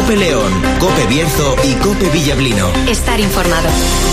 Cope León, Cope Bierzo y Cope Villablino. Estar informado.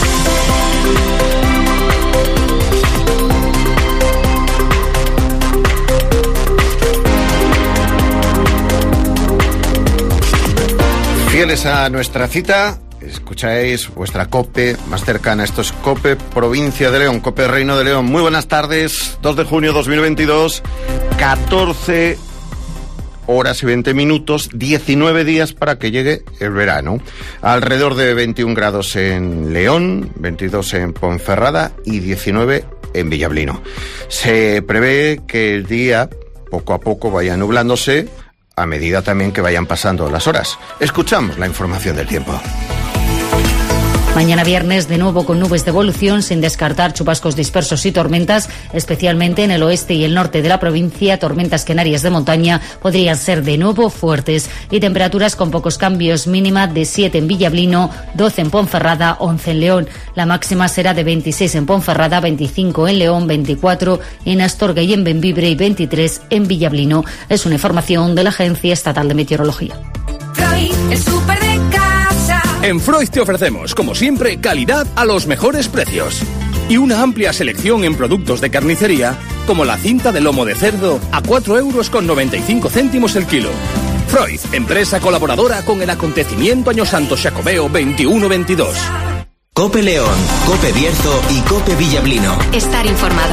Fieles a nuestra cita, escucháis vuestra COPE más cercana. Esto es COPE Provincia de León, COPE Reino de León. Muy buenas tardes, 2 de junio 2022, 14 horas y 20 minutos, 19 días para que llegue el verano. Alrededor de 21 grados en León, 22 en Ponferrada y 19 en Villablino. Se prevé que el día poco a poco vaya nublándose, a medida también que vayan pasando las horas. Escuchamos la información del tiempo. Mañana viernes, de nuevo con nubes de evolución, sin descartar chubascos dispersos y tormentas, especialmente en el oeste y el norte de la provincia. Tormentas que en áreas de montaña podrían ser de nuevo fuertes. Y temperaturas con pocos cambios, mínima de 7 en Villablino, 12 en Ponferrada, 11 en León. La máxima será de 26 en Ponferrada, 25 en León, 24 en Astorga y en Bembibre y 23 en Villablino. Es una información de la Agencia Estatal de Meteorología. Freud, el súper de casa. En Freud te ofrecemos, como siempre, calidad a los mejores precios. Y una amplia selección en productos de carnicería, como la cinta de lomo de cerdo a 4,95 € el kilo. Freud, empresa colaboradora con el acontecimiento Año Santo Xacobeo 21-22. Cope León, Cope Bierzo y Cope Villablino. Estar informado.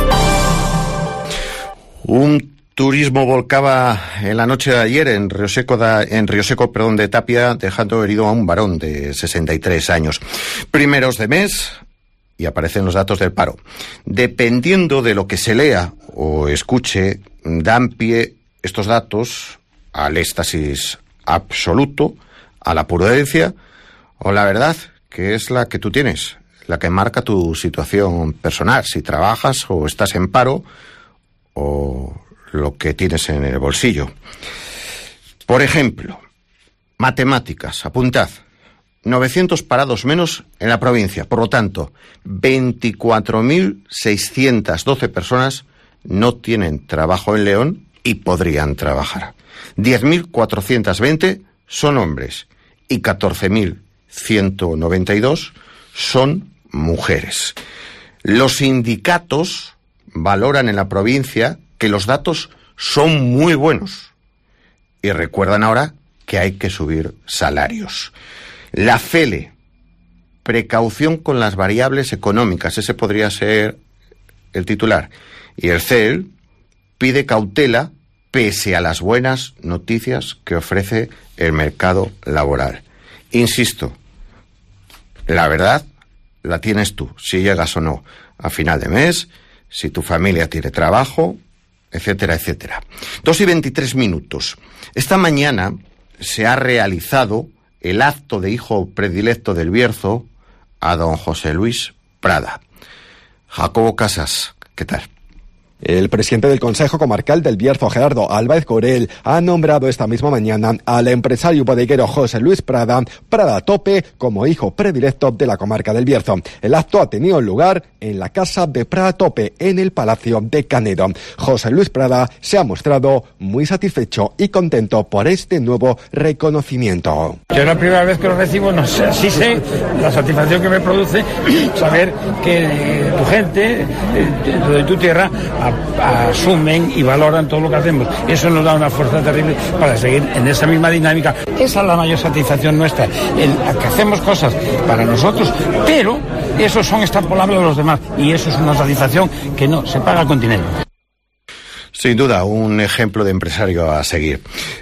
Un turismo volcaba en la noche de ayer en Río Seco de Tapia, dejando herido a un varón de 63 años. Primeros de mes y aparecen los datos del paro. Dependiendo de lo que se lea o escuche, dan pie estos datos al éxtasis absoluto, a la prudencia o la verdad, que es la que tú tienes, la que marca tu situación personal, si trabajas o estás en paro o lo que tienes en el bolsillo. Por ejemplo, matemáticas, apuntad, 900 parados menos en la provincia, por lo tanto, 24.612 personas no tienen trabajo en León y podrían trabajar. 10.420 son hombres y 14.192 son mujeres. Los sindicatos valoran en la provincia que los datos son muy buenos y recuerdan ahora que hay que subir salarios. La FELE, precaución con las variables económicas, ese podría ser el titular. Y el CEL pide cautela pese a las buenas noticias que ofrece el mercado laboral. Insisto, la verdad la tienes tú, si llegas o no a final de mes, si tu familia tiene trabajo, etcétera, etcétera. 2:23. Esta mañana se ha realizado el acto de hijo predilecto del Bierzo a don José Luis Prada. Jacobo Casas, ¿qué tal? El presidente del Consejo Comarcal del Bierzo, Gerardo Álvarez Corel, ha nombrado esta misma mañana al empresario bodeguero José Luis Prada Tope como hijo predilecto de la comarca del Bierzo. El acto ha tenido lugar en la casa de Prada Tope, en el Palacio de Canedo. José Luis Prada se ha mostrado muy satisfecho y contento por este nuevo reconocimiento. Yo la primera vez que lo recibo, no sé, sí sé la satisfacción que me produce saber que tu gente, de tu tierra, asumen y valoran todo lo que hacemos. Eso nos da una fuerza terrible para seguir en esa misma dinámica. Esa es la mayor satisfacción nuestra, en que hacemos cosas para nosotros, pero esos son extrapolables a los demás y eso es una satisfacción que no se paga con dinero. Sin duda, un ejemplo de empresario a seguir.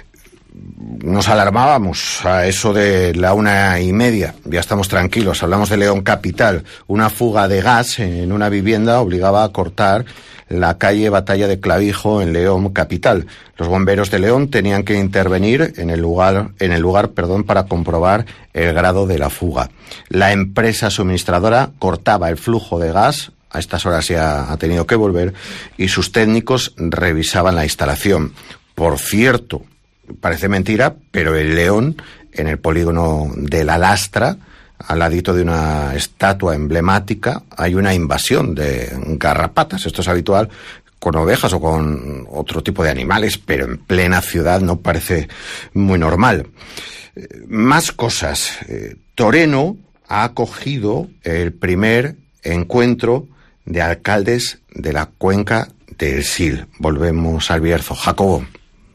Nos alarmábamos a eso de la 1:30, ya estamos tranquilos, hablamos de León Capital. Una fuga de gas en una vivienda obligaba a cortar la calle Batalla de Clavijo en León Capital. Los bomberos de León tenían que intervenir en el lugar, para comprobar el grado de la fuga. La empresa suministradora cortaba el flujo de gas, a estas horas ya ha tenido que volver, y sus técnicos revisaban la instalación. Por cierto, parece mentira, pero en León, en el polígono de La Lastra, al ladito de una estatua emblemática, hay una invasión de garrapatas. Esto es habitual con ovejas o con otro tipo de animales, pero en plena ciudad no parece muy normal. Más cosas. Toreno ha acogido el primer encuentro de alcaldes de la cuenca del Sil. Volvemos al Bierzo. Jacobo.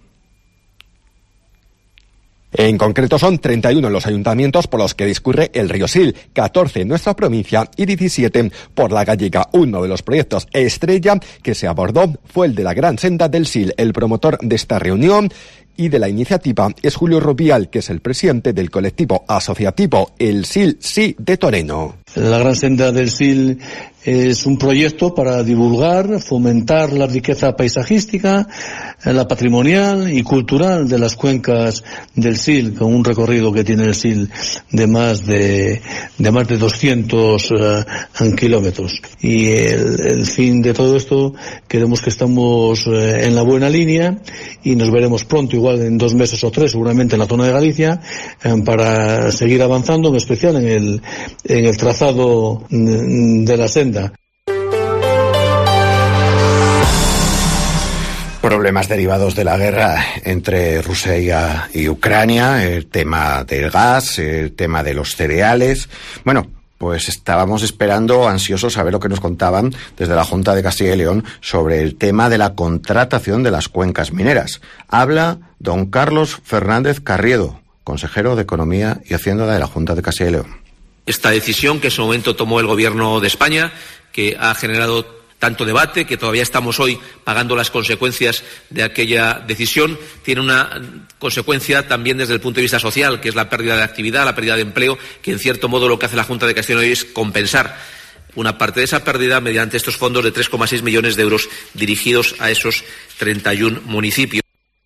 En concreto son 31 los ayuntamientos por los que discurre el río Sil, 14 en nuestra provincia y 17 por la gallega. Uno de los proyectos estrella que se abordó fue el de la Gran Senda del Sil. El promotor de esta reunión y de la iniciativa es Julio Rubial, que es el presidente del colectivo asociativo El Sil Sí de Toreno. La Gran Senda del Sil es un proyecto para divulgar, fomentar la riqueza paisajística, la patrimonial y cultural de las cuencas del Sil, con un recorrido que tiene el Sil de más de 200 kilómetros. Y el fin de todo esto, queremos que estamos en la buena línea y nos veremos pronto, igual en 2 meses o 3, seguramente en la zona de Galicia, para seguir avanzando, en especial en el trazado de la senda. Problemas derivados de la guerra entre Rusia y Ucrania, el tema del gas, el tema de los cereales. Bueno, pues estábamos esperando ansiosos a ver lo que nos contaban desde la Junta de Castilla y León sobre el tema de la contratación de las cuencas mineras. Habla don Carlos Fernández Carriedo, consejero de Economía y Hacienda de la Junta de Castilla y León. Esta decisión que en su momento tomó el Gobierno de España, que ha generado tanto debate, que todavía estamos hoy pagando las consecuencias de aquella decisión, tiene una consecuencia también desde el punto de vista social, que es la pérdida de actividad, la pérdida de empleo, que en cierto modo lo que hace la Junta de Castilla y León es compensar una parte de esa pérdida mediante estos fondos de 3,6 millones de euros dirigidos a esos 31 municipios.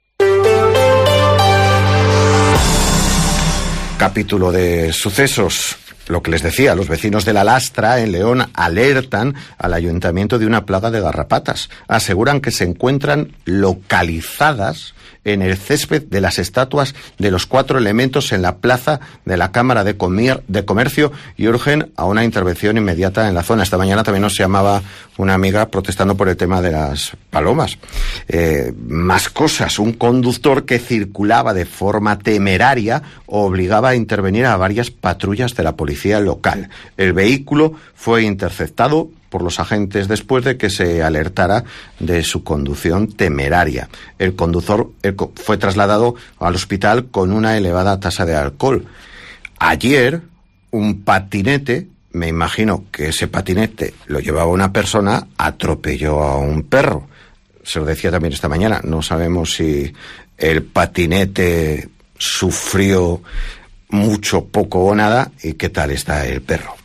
Capítulo de sucesos. Lo que les decía, los vecinos de La Lastra, en León, alertan al ayuntamiento de una plaga de garrapatas. Aseguran que se encuentran localizadas en el césped de las estatuas de los 4 elementos en la plaza de la Cámara de Comercio y urgen a una intervención inmediata en la zona. Esta mañana también nos llamaba una amiga protestando por el tema de las palomas. Más cosas. Un conductor que circulaba de forma temeraria obligaba a intervenir a varias patrullas de la policía local. El vehículo fue interceptado por los agentes después de que se alertara de su conducción temeraria. El conductor fue trasladado al hospital con una elevada tasa de alcohol. Ayer, un patinete, me imagino que ese patinete lo llevaba una persona, atropelló a un perro. Se lo decía también esta mañana. No sabemos si el patinete sufrió mucho, poco o nada, y qué tal está el perro.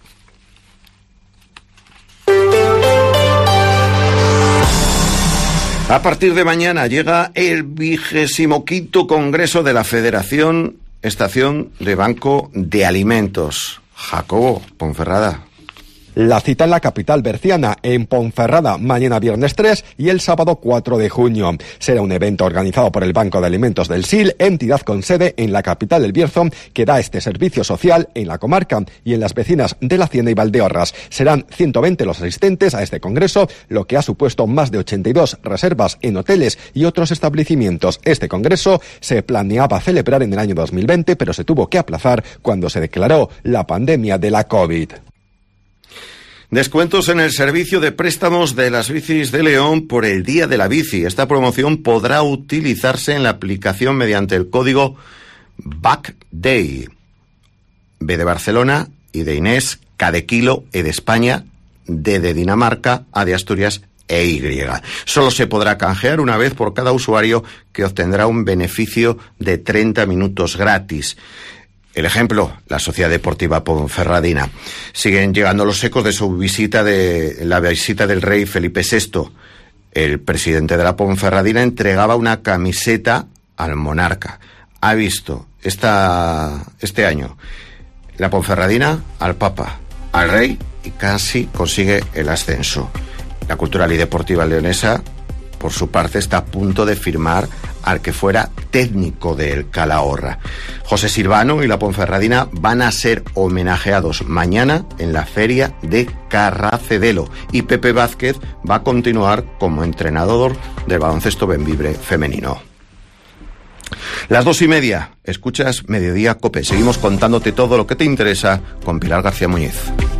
A partir de mañana llega el 25º Congreso de la Federación Estación de Banco de Alimentos. Jacobo, Ponferrada. La cita en la capital berciana, en Ponferrada, mañana viernes 3 y el sábado 4 de junio. Será un evento organizado por el Banco de Alimentos del Sil, entidad con sede en la capital del Bierzo, que da este servicio social en la comarca y en las vecinas de La Hacienda y Valdeorras. Serán 120 los asistentes a este congreso, lo que ha supuesto más de 82 reservas en hoteles y otros establecimientos. Este congreso se planeaba celebrar en el año 2020, pero se tuvo que aplazar cuando se declaró la pandemia de la COVID. Descuentos en el servicio de préstamos de las bicis de León por el Día de la Bici. Esta promoción podrá utilizarse en la aplicación mediante el código BACKDAY. B de Barcelona, I de Inés, K de Kilo, E de España, D de Dinamarca, A de Asturias e Y. Solo se podrá canjear una vez por cada usuario, que obtendrá un beneficio de 30 minutos gratis. El ejemplo, la Sociedad Deportiva Ponferradina. Siguen llegando los ecos de la visita del rey Felipe VI. El presidente de la Ponferradina entregaba una camiseta al monarca. Ha visto este año la Ponferradina al Papa, al rey, y casi consigue el ascenso. La Cultural y Deportiva Leonesa, por su parte, está a punto de firmar al que fuera técnico del Calahorra. José Silvano y la Ponferradina van a ser homenajeados mañana en la feria de Carracedelo, y Pepe Vázquez va a continuar como entrenador del baloncesto Bembibre femenino. Las 2:30, escuchas Mediodía COPE. Seguimos contándote todo lo que te interesa con Pilar García Muñiz.